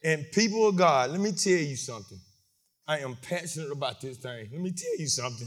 And people of God, let me tell you something. I am passionate about this thing. Let me tell you something.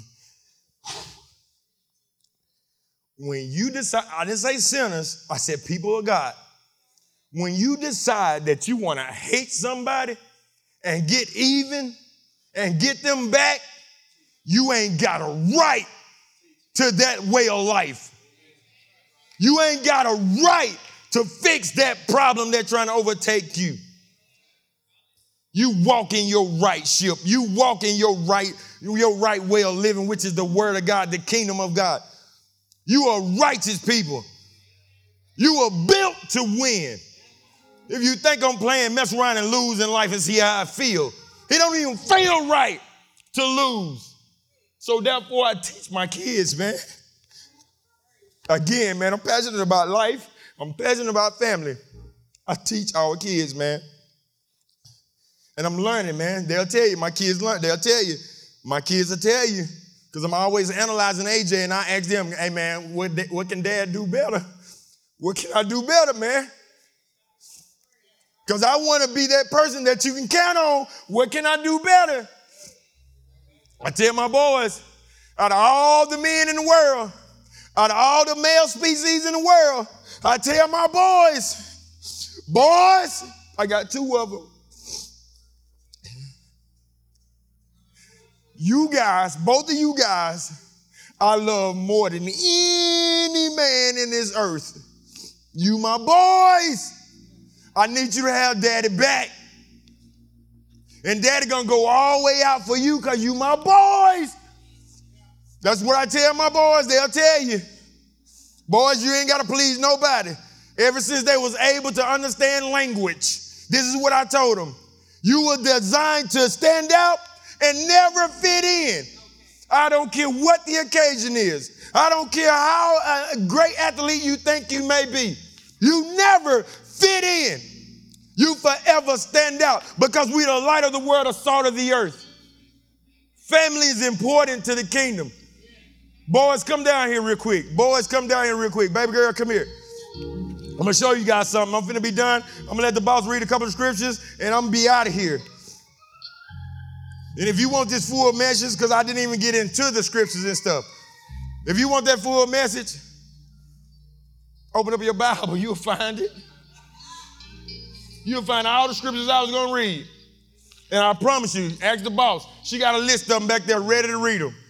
When you decide, I didn't say sinners, I said people of God. When you decide that you want to hate somebody and get even and get them back, you ain't got a right to that way of life. You ain't got a right to fix that problem that's trying to overtake you. You walk in your right ship. You walk in your right way of living, which is the word of God, the kingdom of God. You are righteous people. You are built to win. If you think I'm playing, mess around and lose in life and see how I feel, it don't even feel right to lose. So therefore, I teach my kids, man. Again, man, I'm passionate about life. I'm passionate about family. I teach our kids, man. And I'm learning, man. They'll tell you. My kids learn. They'll tell you. My kids will tell you. Because I'm always analyzing AJ, and I ask them, hey, man, what can Dad do better? What can I do better, man? Because I want to be that person that you can count on. What can I do better? I tell my boys, out of all the men in the world, out of all the male species in the world, I tell my boys, I got two of them. You guys, both of you guys, I love more than any man in this earth. You my boys. I need you to have Daddy back. And Daddy gonna go all the way out for you because you my boys. That's what I tell my boys. They'll tell you. Boys, you ain't got to please nobody. Ever since they was able to understand language, this is what I told them. You were designed to stand out and never fit in. I don't care what the occasion is. I don't care how great athlete you think you may be. You never fit in. You forever stand out because we're the light of the world, the salt of the earth. Family is important to the kingdom. Boys, come down here real quick. Boys, come down here real quick. Baby girl, come here. I'm going to show you guys something. I'm finna be done. I'm going to let the boss read a couple of scriptures, and I'm going to be out of here. And if you want this full message, because I didn't even get into the scriptures and stuff. If you want that full message, open up your Bible. You'll find it. You'll find all the scriptures I was going to read. And I promise you, ask the boss. She got a list of them back there ready to read them.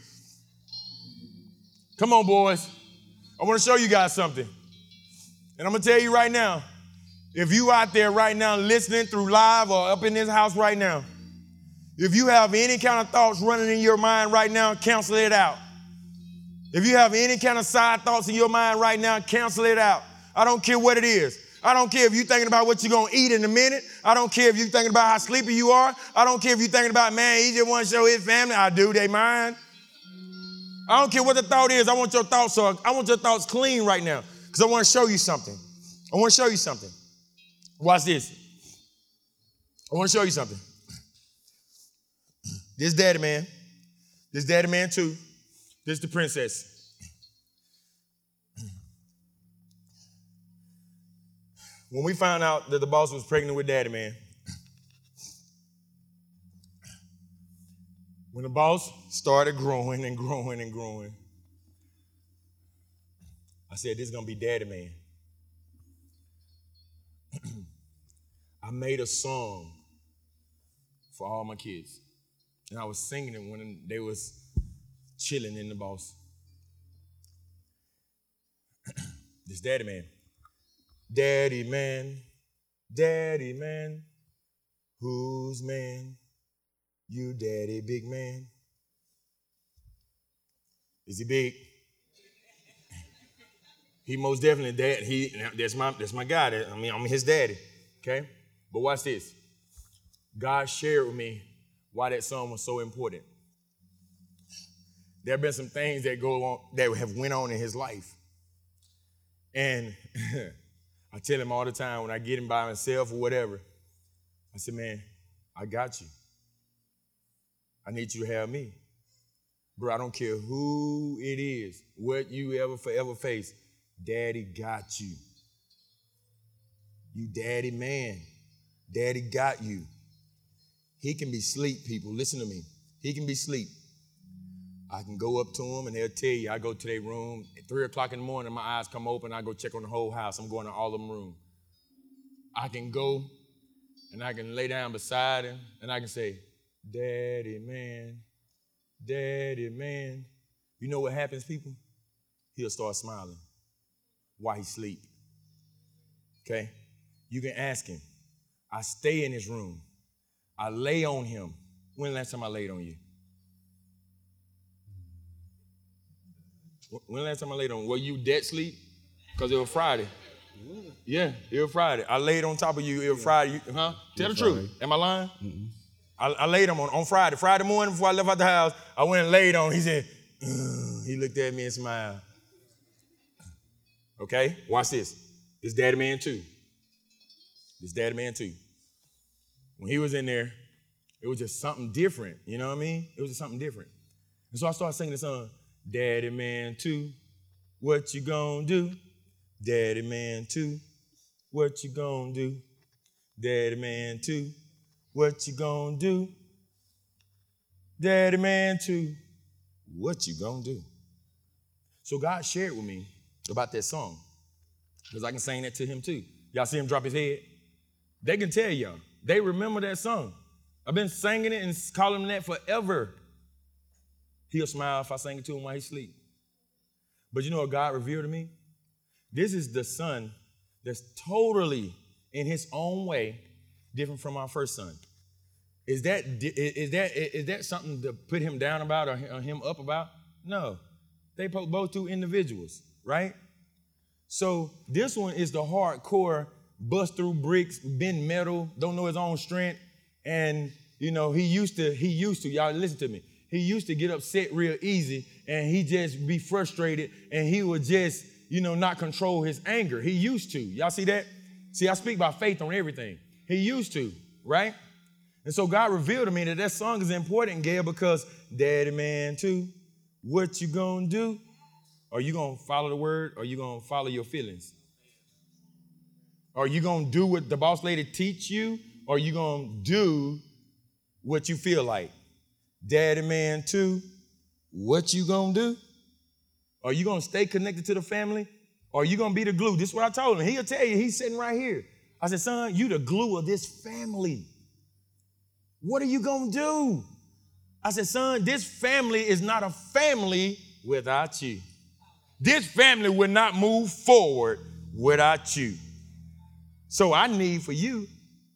Come on, boys. I want to show you guys something. And I'm going to tell you right now, if you out there right now listening through live or up in this house right now, if you have any kind of thoughts running in your mind right now, cancel it out. If you have any kind of side thoughts in your mind right now, cancel it out. I don't care what it is. I don't care if you're thinking about what you're going to eat in a minute. I don't care if you're thinking about how sleepy you are. I don't care if you're thinking about, man, he just wants to show his family. I do, they mind. I don't care what the thought is. I want your thoughts clean right now because I want to show you something. I want to show you something. Watch this. I want to show you something. This Daddy Man. This Daddy Man too. This the princess. When we found out that the boss was pregnant with Daddy Man, when the boss started growing and growing and growing, I said, this is going to be Daddy Man. I made a song for all my kids. And I was singing it when they was chilling in the boss. This Daddy Man. Daddy man, who's man? You daddy big man. Is he big? He most definitely dad. That's my guy. I'm his daddy. Okay? But watch this. God shared with me why that song was so important. There have been some things that have went on in his life. And I tell him all the time when I get him by himself or whatever, I said, man, I got you. I need you to have me. Bro, I don't care who it is, what you ever forever face, Daddy got you. You daddy man. Daddy got you. He can be asleep, people. Listen to me. He can be asleep. I can go up to him and they'll tell you, I go to their room at 3 o'clock in the morning, my eyes come open, I go check on the whole house. I'm going to all of them rooms. I can go and I can lay down beside him and I can say, Daddy, man, Daddy, man. You know what happens, people? He'll start smiling while he's asleep. Okay? You can ask him. I stay in his room. I lay on him. When the last time I laid on you? When the last time I laid on you? Were you dead sleep? Because it was Friday. Yeah, it was Friday. I laid on top of you. It was Friday. Huh? Tell the truth. Am I lying? Mm-mm. I laid him on Friday. Friday morning before I left out the house, I went and laid on him. He said, he looked at me and smiled. Okay, watch this. This Daddy Man 2. This Daddy Man 2. When he was in there, it was just something different. You know what I mean? It was just something different. And so I started singing the song, Daddy Man 2, what you gonna do? Daddy Man 2, what you gonna do? Daddy Man 2, what you gonna do? Daddy Man 2, what you gonna do? So God shared with me about that song, because I can sing that to him too. Y'all see him drop his head? They can tell y'all. They remember that song. I've been singing it and calling him that forever. He'll smile if I sing it to him while he's asleep. But you know what God revealed to me? This is the son that's totally, in his own way, different from our first son. Is that something to put him down about or him up about? No. They both two individuals, right? So this one is the hardcore, bust through bricks, bend metal, don't know his own strength. And, you know, he used to, y'all listen to me. He used to get upset real easy and he just be frustrated and he would just, you know, not control his anger. He used to. Y'all see that? See, I speak by faith on everything. He used to, right? And so God revealed to me that song is important, Gail, because Daddy Man 2, what you gonna do? Are you gonna follow the word or are you gonna follow your feelings? Are you gonna do what the boss lady teach you or are you gonna do what you feel like? Daddy Man 2, what you gonna do? Are you gonna stay connected to the family or are you gonna be the glue? This is what I told him. He'll tell you, he's sitting right here. I said, son, you the glue of this family. What are you gonna do? I said, son, this family is not a family without you. This family will not move forward without you. So I need for you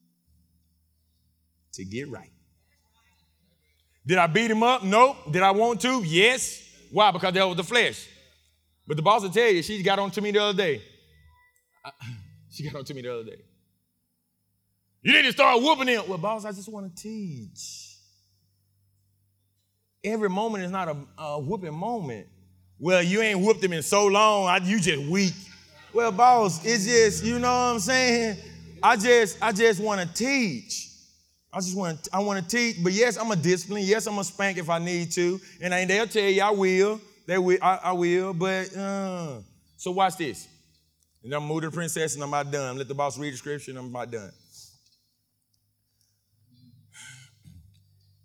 to get right. Did I beat him up? Nope. Did I want to? Yes. Why? Because that was the flesh. But the boss will tell you, she got on to me the other day. You need to start whooping him. Well, boss, I just want to teach. Every moment is not a whooping moment. Well, you ain't whooped him in so long, you just weak. Well, boss, it's just, you know what I'm saying? I just want to teach. I want to teach, but yes, I'm a discipline. Yes, I'm a spank if I need to. And they'll tell you I will. I will, but so watch this. And I'm moving to the princess and I'm about done. Let the boss read the scripture and I'm about done.